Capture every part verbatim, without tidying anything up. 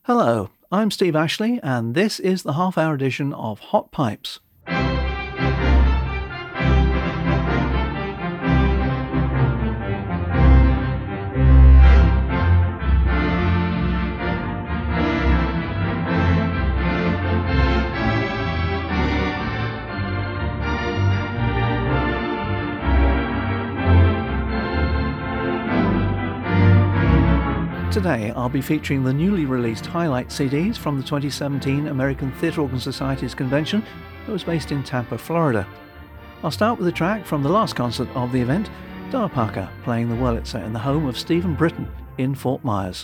Hello, I'm Steve Ashley, and this is the half-hour edition of Hot Pipes. Today I'll be featuring the newly released highlight C Ds from the twenty seventeen American Theatre Organ Society's convention that was based in Tampa, Florida. I'll start with a track from the last concert of the event, Donna Parker playing the Wurlitzer in the home of Stephen Britton in Fort Myers.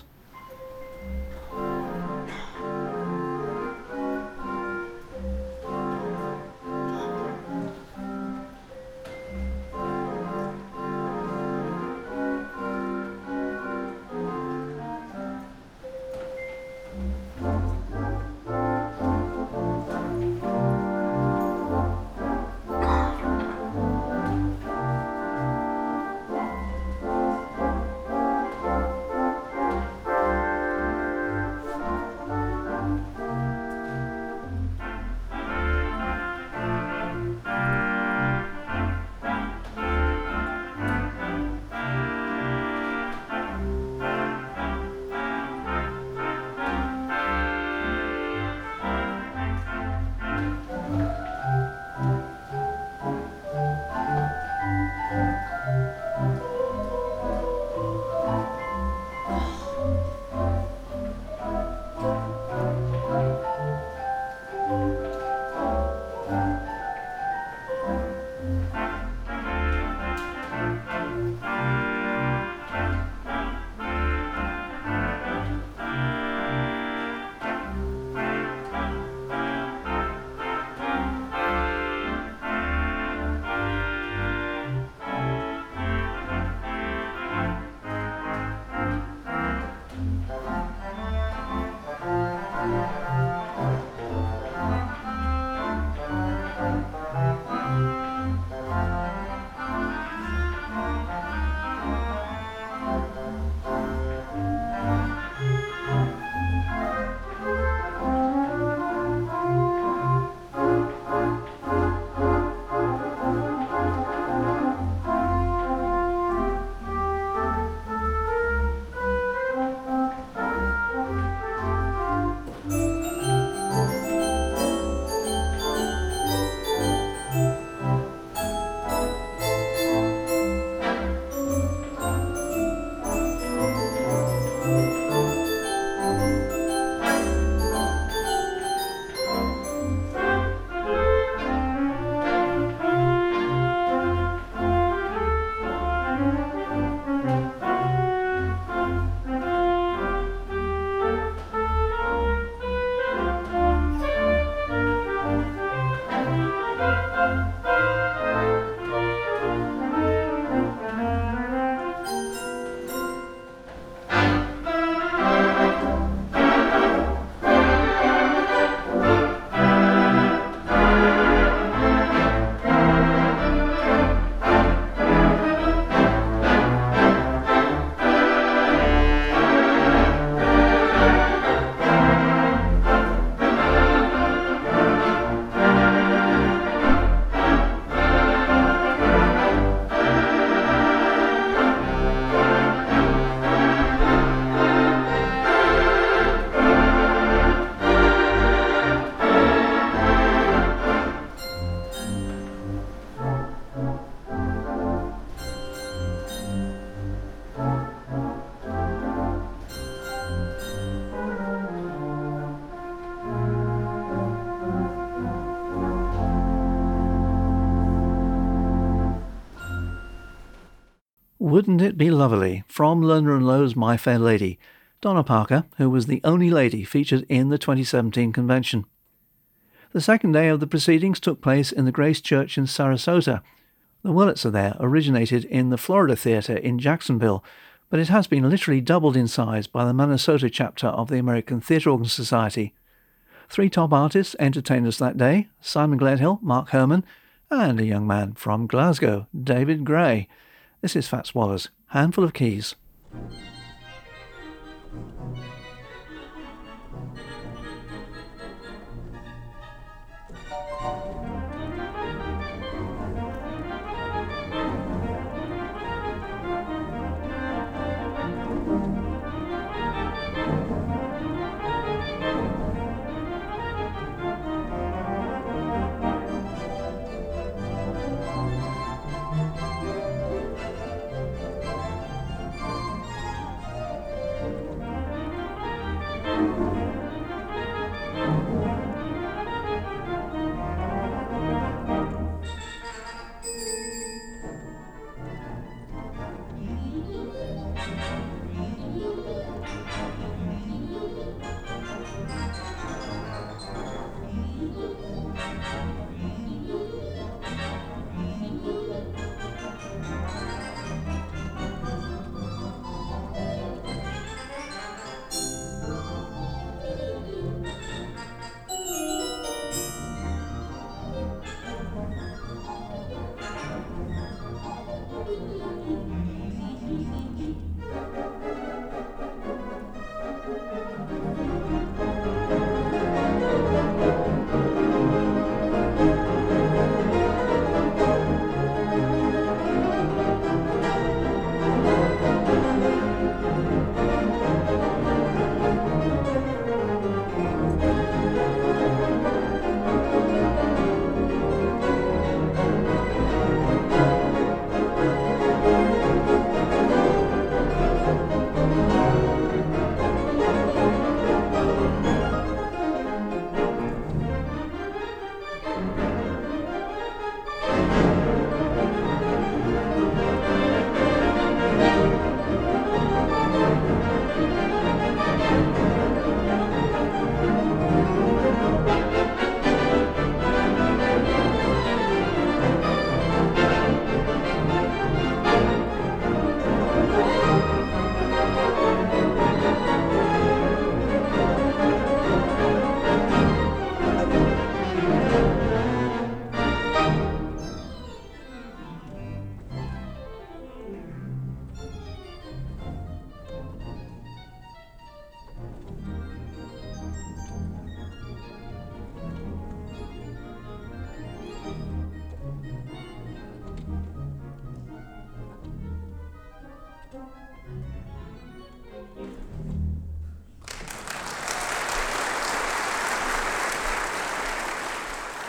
Wouldn't It Be Lovely from Lerner and Lowe's My Fair Lady, Donna Parker, who was the only lady featured in the twenty seventeen convention. The second day of the proceedings took place in the Grace Church in Sarasota. The Wurlitzer there originated in the Florida Theatre in Jacksonville, but it has been literally doubled in size by the Minnesota chapter of the American Theatre Organ Society. Three top artists entertained us that day: Simon Gledhill, Mark Herman, and a young man from Glasgow, David Gray. This is Fats Waller's Handful of Keys.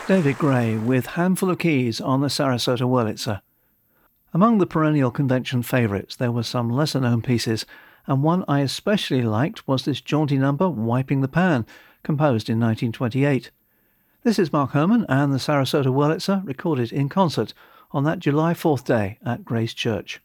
David Gray with Handful of Keys on the Sarasota Wurlitzer. Among the perennial convention favourites there were some lesser-known pieces, and one I especially liked was this jaunty number, Wiping the Pan, composed in nineteen twenty-eight. This is Mark Herman and the Sarasota Wurlitzer, recorded in concert on that July fourth day at Grace Church.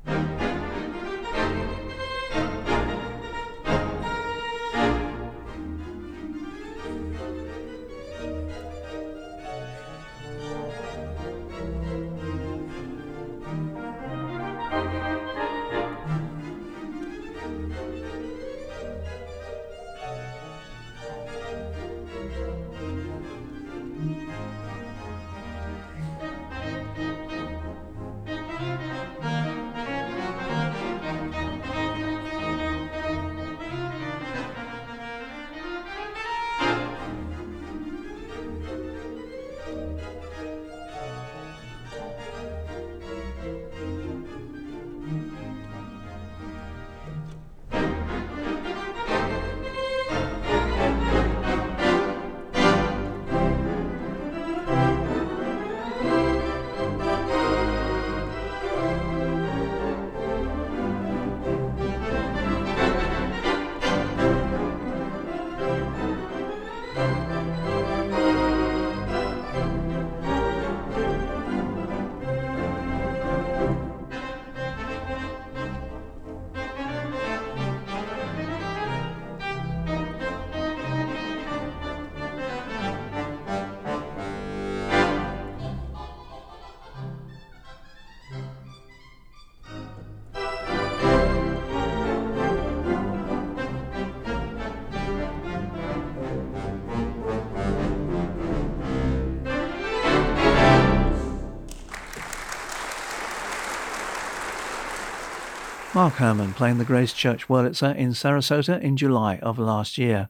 Mark Herman playing the Grace Church Wurlitzer in Sarasota in July of last year.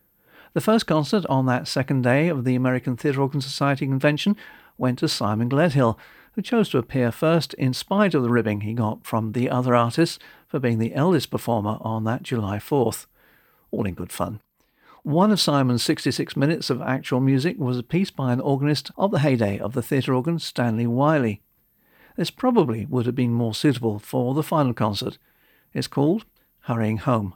The first concert on that second day of the American Theatre Organ Society convention went to Simon Gledhill, who chose to appear first in spite of the ribbing he got from the other artists for being the eldest performer on that July fourth. All in good fun. One of Simon's sixty-six minutes of actual music was a piece by an organist of the heyday of the theatre organ, Stanley Wiley. This probably would have been more suitable for the final concert. It's called Hurrying Home.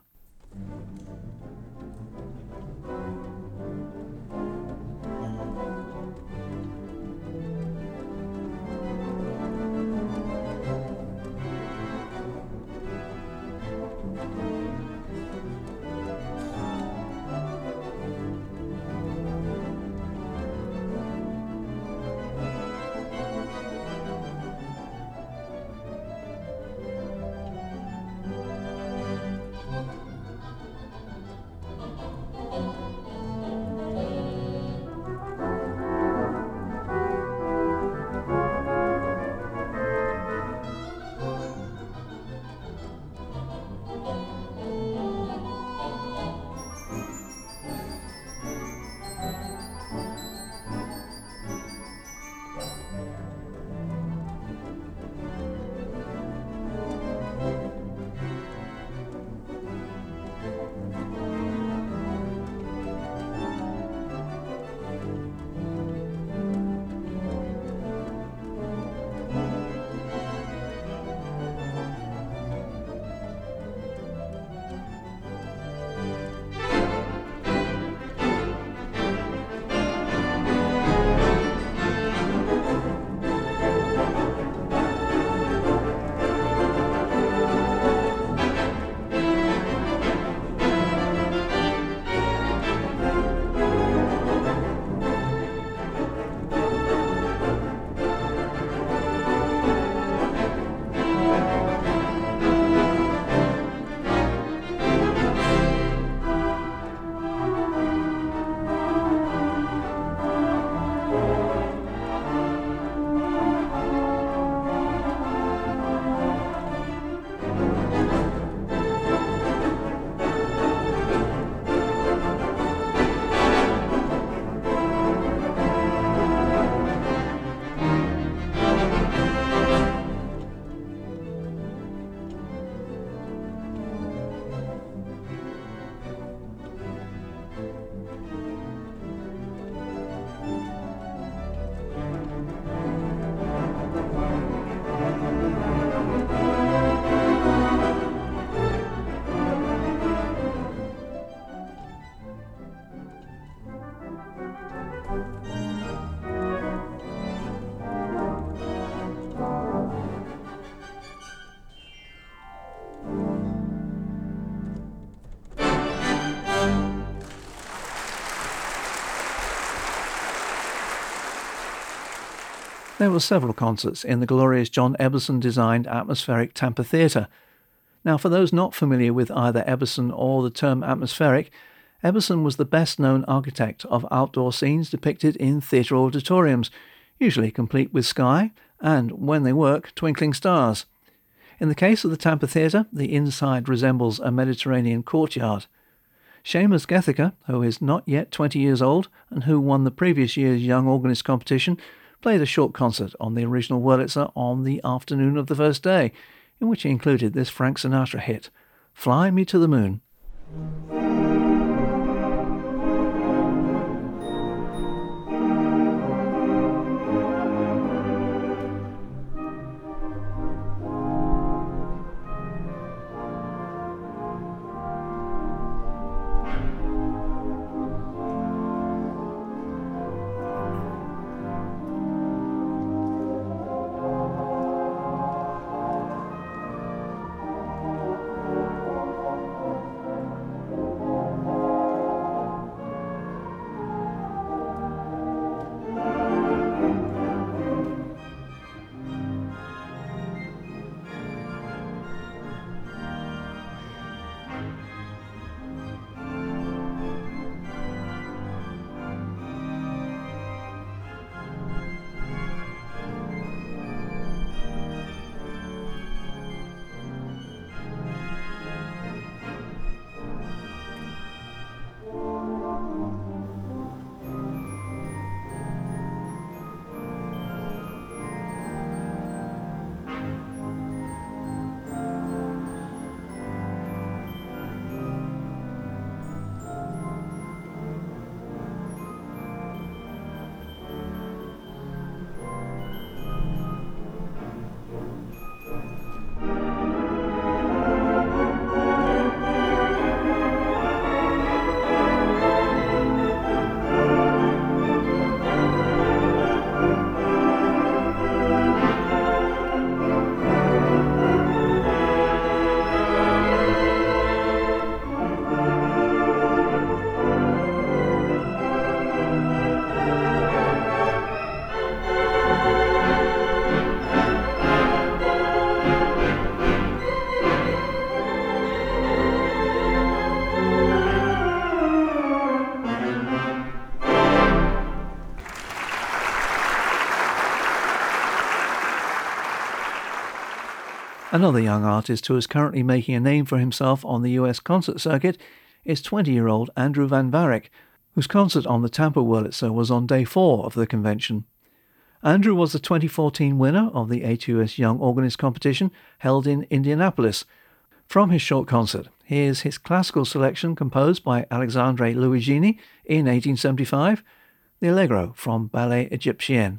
There were several concerts in the glorious John Eberson-designed atmospheric Tampa Theatre. Now, for those not familiar with either Eberson or the term atmospheric, Eberson was the best-known architect of outdoor scenes depicted in theatre auditoriums, usually complete with sky and, when they work, twinkling stars. In the case of the Tampa Theatre, the inside resembles a Mediterranean courtyard. Seamus Gethica, who is not yet twenty years old and who won the previous year's Young Organist competition, played a short concert on the original Wurlitzer on the afternoon of the first day, in which he included this Frank Sinatra hit, Fly Me to the Moon. Another young artist who is currently making a name for himself on the U S concert circuit is twenty-year-old Andrew Van Varick, whose concert on the Tampa Wurlitzer was on day four of the convention. Andrew was the twenty fourteen winner of the A T U S Young Organist competition held in Indianapolis. From his short concert, here's his classical selection composed by Alexandre Luigini in eighteen seventy-five, the Allegro from Ballet Egyptien.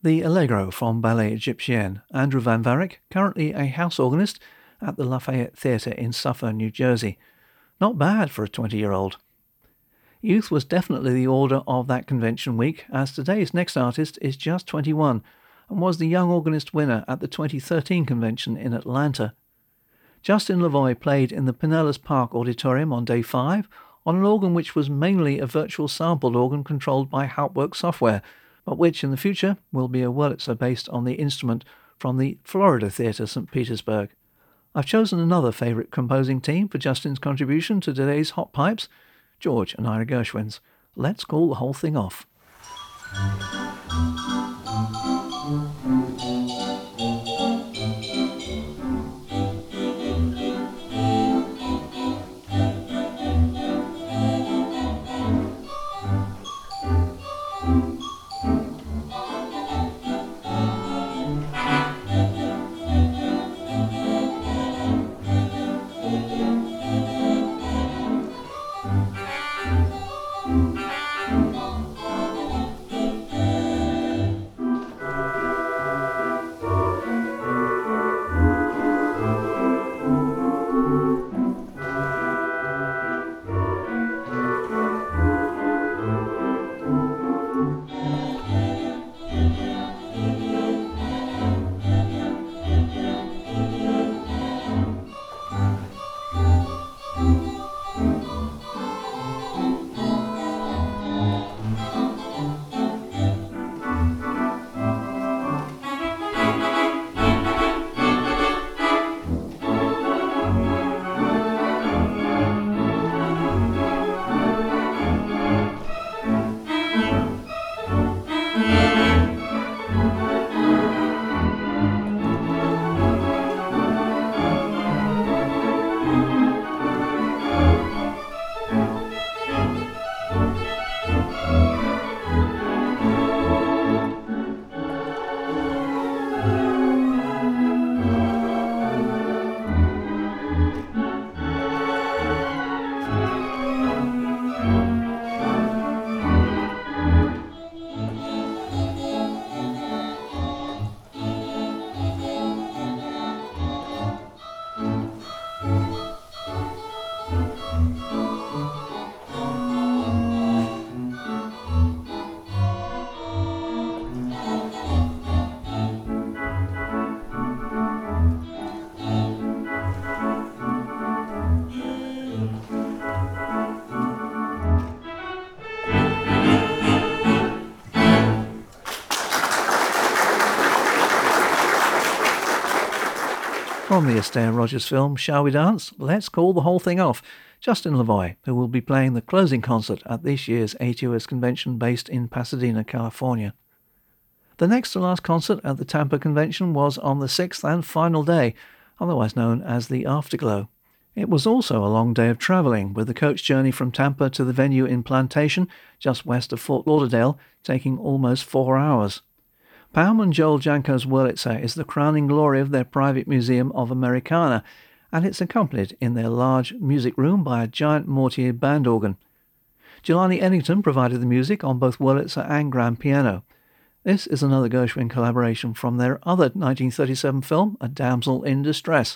The Allegro from Ballet Egyptienne, Andrew Van Varick, currently a house organist at the Lafayette Theatre in Suffern, New Jersey. Not bad for a twenty-year-old. Youth was definitely the order of that convention week, as today's next artist is just twenty-one and was the Young Organist winner at the twenty thirteen convention in Atlanta. Justin Lavoie played in the Pinellas Park Auditorium on day five on an organ which was mainly a virtual sampled organ controlled by Hauptwerk software, but which in the future will be a Wurlitzer based on the instrument from the Florida Theatre, Saint Petersburg. I've chosen another favourite composing team for Justin's contribution to today's Hot Pipes, George and Ira Gershwin's Let's Call the Whole Thing Off. From the Astaire Rogers film Shall We Dance? Let's Call the Whole Thing Off, Justin Lavoie, who will be playing the closing concert at this year's A T O S convention based in Pasadena, California. The next to last concert at the Tampa convention was on the sixth and final day, otherwise known as the Afterglow. It was also a long day of travelling, with the coach journey from Tampa to the venue in Plantation, just west of Fort Lauderdale, taking almost four hours. Pam and Joel Janko's Wurlitzer is the crowning glory of their private museum of Americana, and it's accompanied in their large music room by a giant Mortier band organ. Jelani Eddington provided the music on both Wurlitzer and grand piano. This is another Gershwin collaboration from their other nineteen thirty-seven film, A Damsel in Distress.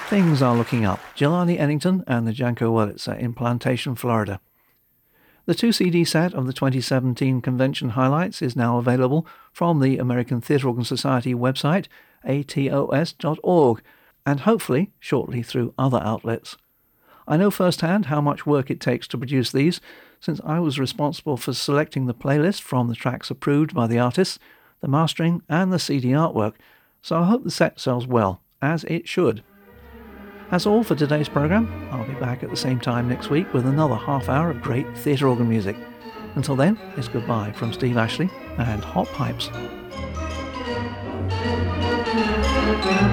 Things are looking up. Jelani Ennington and the Janko Wurlitzer in Plantation, Florida. The two C D set of the twenty seventeen convention highlights is now available from the American Theatre Organ Society website, A T O S dot org, and hopefully shortly through other outlets. I know firsthand how much work it takes to produce these, since I was responsible for selecting the playlist from the tracks approved by the artists, the mastering and the C D artwork, so I hope the set sells well, as it should. That's all for today's programme. I'll be back at the same time next week with another half hour of great theatre organ music. Until then, it's goodbye from Steve Ashley and Hot Pipes.